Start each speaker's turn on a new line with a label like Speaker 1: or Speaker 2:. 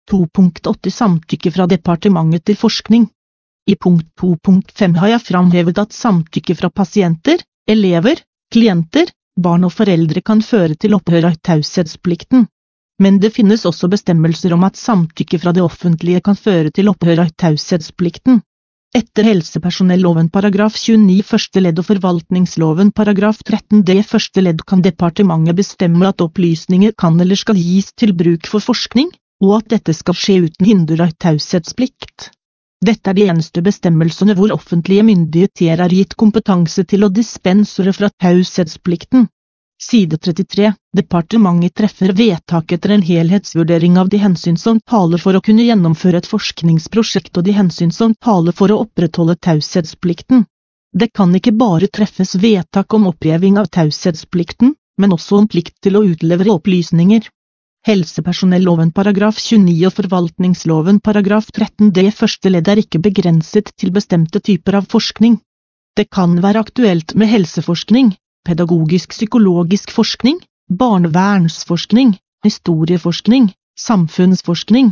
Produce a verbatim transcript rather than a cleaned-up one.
Speaker 1: to punkt åtte Samtykke fra departementet til forskning. I punkt to punkt fem har jeg framhevet at samtykke fra pasienter, elever, klienter, barn og foreldre kan føre til opphør av taushetsplikten. Men det finnes også bestemmelser om at samtykke fra det offentlige kan føre til opphør av taushetsplikten. Etter helsepersonelloven paragraf tjueni første ledd og forvaltningsloven paragraf tretten d første ledd kan departementet bestemme at opplysninger kan eller skal gis til bruk for forskning, og at dette skal skje uten hinder av taushetsplikt. Dette er de eneste bestemmelsene hvor offentlige myndigheter er gitt kompetanse til å dispensere fra taushetsplikten. Side trettitre. Departementet treffer vedtak etter en helhetsvurdering av de hensyn som taler for å kunne gjennomføre et forskningsprosjekt og de hensyn som taler for å opprettholde taushetsplikten. Det kan ikke bare treffes vedtak om oppheving av taushetsplikten, men også om plikt til å utlevere opplysninger. Helsepersonelloven paragraf tjueni og forvaltningsloven paragraf tretten d første ledd er ikke begrenset til bestemte typer av forskning. Det kan være aktuelt med helseforskning, pedagogisk-psykologisk forskning, barnevernsforskning, historieforskning, samfunnsforskning,